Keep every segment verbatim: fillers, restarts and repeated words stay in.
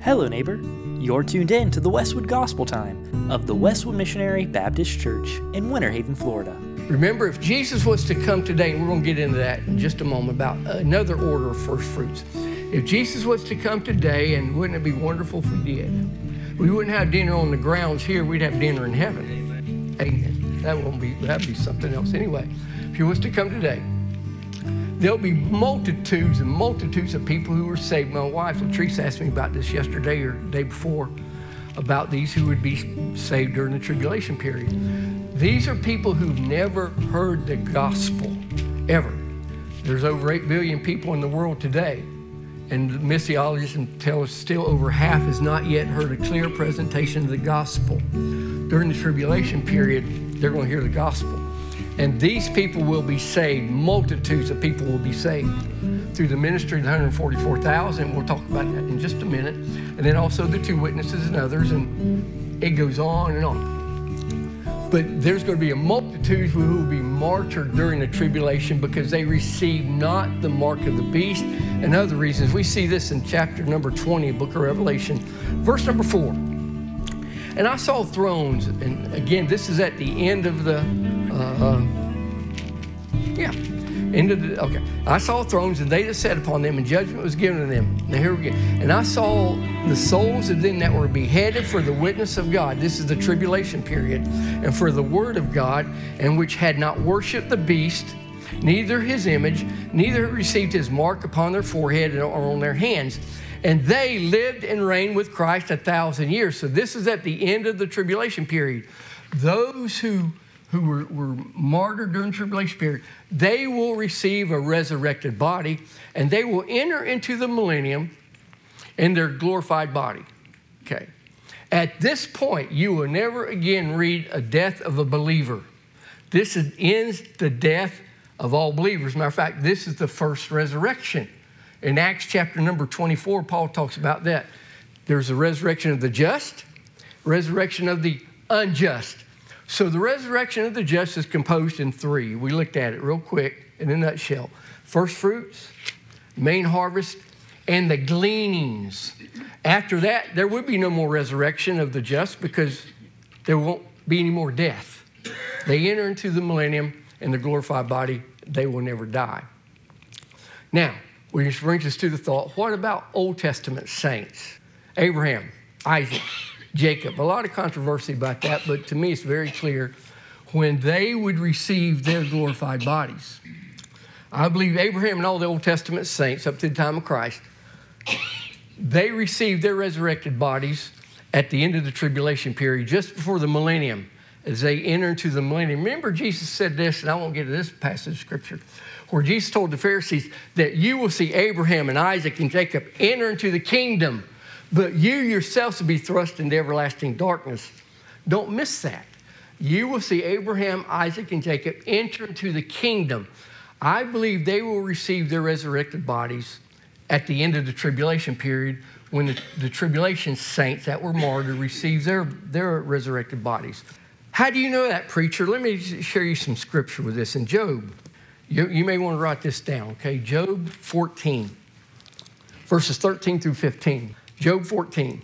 Hello, neighbor. You're tuned in to the Westwood Gospel Time of the Westwood Missionary Baptist Church in Winter Haven, Florida. Remember, if Jesus was to come today, and we're going to get into that in just a moment about another order of first fruits. If Jesus was to come today, and wouldn't it be wonderful if we did? We wouldn't have dinner on the grounds here. We'd have dinner in heaven. Amen. That won't be, that'd be something else. Anyway, if he was to come today, there'll be multitudes and multitudes of people who are saved. My wife, Latrice, asked me about this yesterday or the day before, about these who would be saved during the tribulation period. These are people who've never heard the gospel, ever. There's over eight billion people in the world today, and missiologists tell us still over half has not yet heard a clear presentation of the gospel. During the tribulation period, they're going to hear the gospel. And these people will be saved. Multitudes of people will be saved through the ministry of the one hundred forty-four thousand. We'll talk about that in just a minute. And then also the two witnesses and others, and it goes on and on. But there's going to be a multitude who will be martyred during the tribulation because they received not the mark of the beast and other reasons. We see this in chapter number twenty of the book of Revelation, verse number four. And I saw thrones, and again, this is at the end of the, uh, uh, yeah, end of the, okay. I saw thrones, and they that sat upon them, and judgment was given to them. Now here we go. And I saw the souls of them that were beheaded for the witness of God. This is the tribulation period. And for the word of God, and which had not worshipped the beast, neither his image, neither received his mark upon their forehead or on their hands. And they lived and reigned with Christ a thousand years. So this is at the end of the tribulation period. Those who, who were, were martyred during the tribulation period, they will receive a resurrected body, and they will enter into the millennium in their glorified body. Okay. At this point, you will never again read a death of a believer. This is, ends the death of all believers. Matter of fact, this is the first resurrection. In Acts chapter number twenty-four, Paul talks about that. There's a resurrection of the just, resurrection of the unjust. So the resurrection of the just is composed in three. We looked at it real quick in a nutshell. First fruits, main harvest, and the gleanings. After that, there would be no more resurrection of the just because there won't be any more death. They enter into the millennium in the glorified body. They will never die. Now, which brings us to the thought, what about Old Testament saints? Abraham, Isaac, Jacob. A lot of controversy about that, but to me it's very clear when they would receive their glorified bodies. I believe Abraham and all the Old Testament saints up to the time of Christ, they received their resurrected bodies at the end of the tribulation period, just before the millennium, as they enter into the millennium. Remember, Jesus said this, and I won't get to this passage of Scripture, where Jesus told the Pharisees that you will see Abraham and Isaac and Jacob enter into the kingdom, but you yourselves will be thrust into everlasting darkness. Don't miss that. You will see Abraham, Isaac, and Jacob enter into the kingdom. I believe they will receive their resurrected bodies at the end of the tribulation period when the, the tribulation saints that were martyred receive their, their resurrected bodies. How do you know that, preacher? Let me share you some scripture with this. In Job, You, you may want to write this down, okay? Job fourteen, verses thirteen through fifteen. Job fourteen.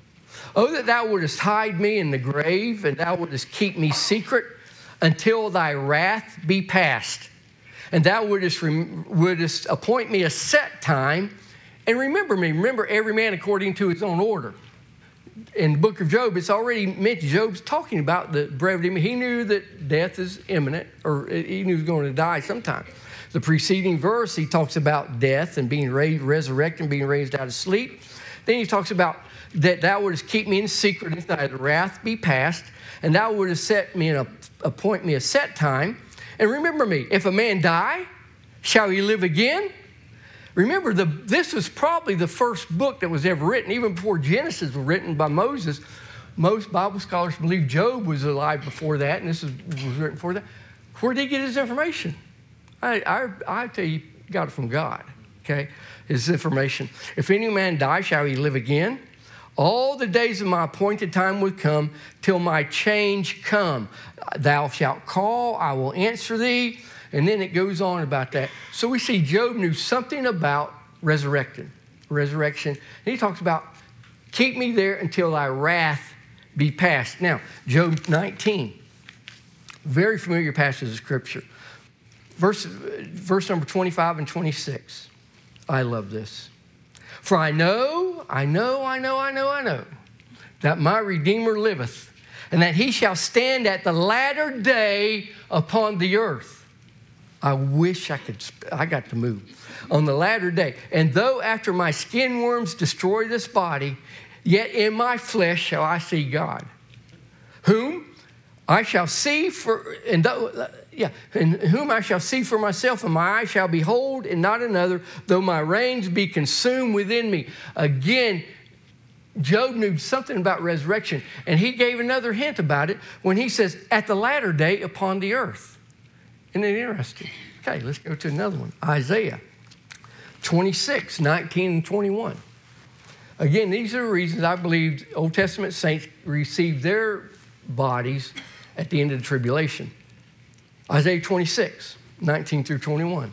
Oh, that thou wouldest hide me in the grave, and thou wouldest keep me secret until thy wrath be past. And thou wouldest, wouldest appoint me a set time, and remember me. Remember every man according to his own order. In the book of Job, it's already mentioned, Job's talking about the brevity. He knew that death is imminent, or he knew he was going to die sometime. The preceding verse, he talks about death and being raised, resurrected and being raised out of sleep. Then he talks about that thou wouldest keep me in secret if thy wrath be past, and thou wouldest set me in a, appoint me a set time. And remember me, if a man die, shall he live again? Remember, the, this was probably the first book that was ever written. Even before Genesis was written by Moses, most Bible scholars believe Job was alive before that, and this was, was written before that. Where did he get his information? I, I, I tell you, he got it from God, okay? His information. If any man die, shall he live again? All the days of my appointed time would come till my change come. Thou shalt call, I will answer thee. And then it goes on about that. So we see Job knew something about resurrection. Resurrection. And he talks about Keep me there until thy wrath be past. Now, Job nineteen, very familiar passage of Scripture. Verse, verse number twenty-five and twenty-six. I love this. For I know, I know, I know, I know, I know, that my Redeemer liveth, and that he shall stand at the latter day upon the earth. I wish I could, I got to move. On the latter day. And though after my skin worms destroy this body, yet in my flesh shall I see God, whom I shall see for, and though, yeah, and whom I shall see for myself, and my eye shall behold, and not another, though my reins be consumed within me. Again, Job knew something about resurrection, and he gave another hint about it when he says, at the latter day upon the earth. Isn't it interesting? Okay, let's go to another one. Isaiah twenty-six, nineteen and twenty-one. Again, these are the reasons I believe Old Testament saints received their bodies at the end of the tribulation. Isaiah twenty-six, nineteen through twenty-one.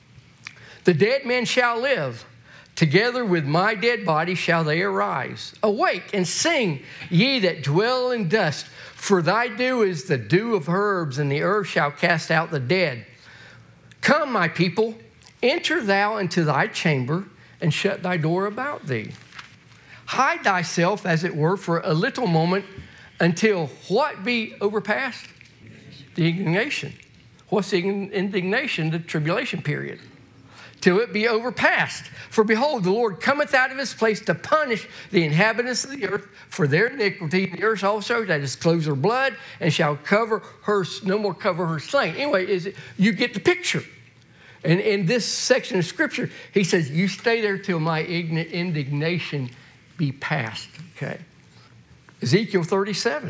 The dead men shall live. Together with my dead body shall they arise. Awake and sing, ye that dwell in dust. For thy dew is the dew of herbs, and the earth shall cast out the dead. Come, my people, enter thou into thy chamber, and shut thy door about thee. Hide thyself, as it were, for a little moment, until what be overpast? The indignation. What's the indignation? The tribulation period. Till it be overpast. For behold, the Lord cometh out of his place to punish the inhabitants of the earth for their iniquity. The earth also shall disclose her blood, and shall cover her, no more cover her slain. Anyway, is it, you get the picture. And in this section of Scripture, he says, you stay there till my indignation be past. Okay. Ezekiel thirty-seven,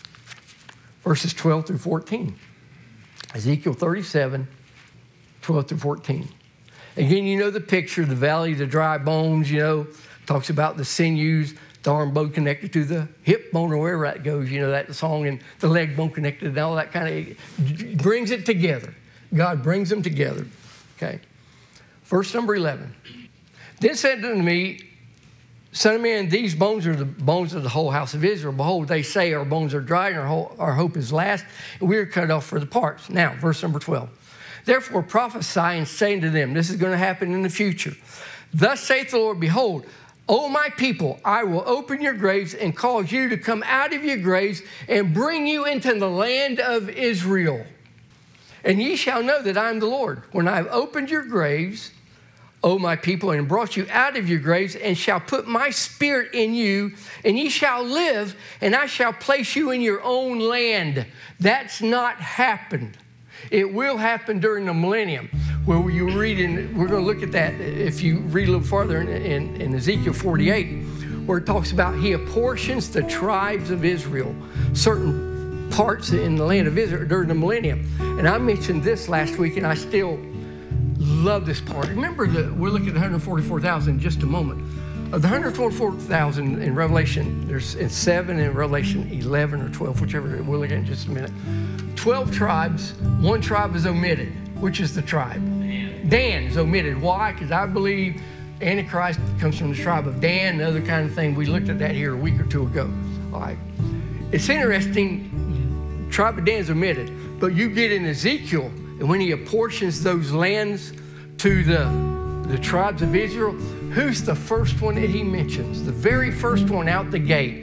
verses twelve through fourteen. Ezekiel thirty-seven, twelve through fourteen. Again, you know the picture, the valley of the dry bones, you know, talks about the sinews, the arm bone connected to the hip bone or wherever that goes, you know, that song, and the leg bone connected and all that kind of, brings it together. God brings them together. Okay. Verse number eleven. Then said unto me, Son of man, these bones are the bones of the whole house of Israel. Behold, they say our bones are dry, and our, whole, our hope is last, and we are cut off for the parts. Now, verse number twelve. Therefore prophesy and say unto them, this is going to happen in the future. Thus saith the Lord, behold, O my people, I will open your graves and cause you to come out of your graves and bring you into the land of Israel. And ye shall know that I am the Lord, when I have opened your graves, O my people, and brought you out of your graves, and shall put my spirit in you, and ye shall live, and I shall place you in your own land. That's not happened. It will happen during the millennium, where you read in, we're going to look at that if you read a little farther in, in, in Ezekiel forty-eight, where it talks about he apportions the tribes of Israel, certain parts in the land of Israel during the millennium. And I mentioned this last week, and I still love this part. Remember, that we're looking at one hundred forty-four thousand in just a moment. Of the one hundred forty-four thousand in Revelation, there's in seven in Revelation eleven or twelve, whichever we'll look at in just a minute. twelve tribes, one tribe is omitted. Which is the tribe? Dan. Dan is omitted. Why? Because I believe Antichrist comes from the tribe of Dan, and other kind of thing. We looked at that here a week or two ago. All right. It's interesting, tribe of Dan is omitted, but you get in Ezekiel, and when he apportions those lands to the, the tribes of Israel, who's the first one that he mentions? The very first one out the gate,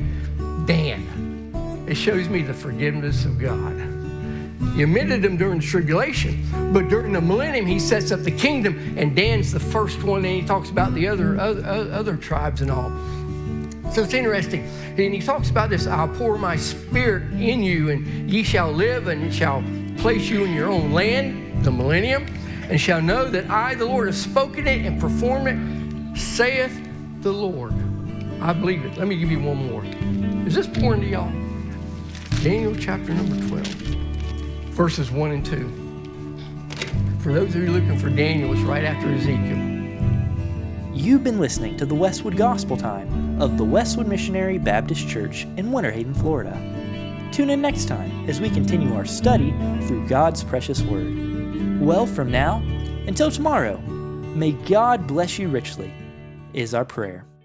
Dan. It shows me the forgiveness of God. He omitted them during the tribulation, but during the millennium, he sets up the kingdom, and Dan's the first one, and he talks about the other, other, other tribes and all. So it's interesting. And he talks about this, I'll pour my spirit in you, and ye shall live, and shall place you in your own land, the millennium, and shall know that I, the Lord, have spoken it and performed it, saith the Lord. I believe it. Let me give you one more. Is this pouring to y'all? Daniel chapter number twelve, verses one and two. For those of you looking for Daniel, it's right after Ezekiel. You've been listening to the Westwood Gospel Time of the Westwood Missionary Baptist Church in Winter Haven, Florida. Tune in next time as we continue our study through God's precious Word. Well, from now until tomorrow, may God bless you richly, is our prayer.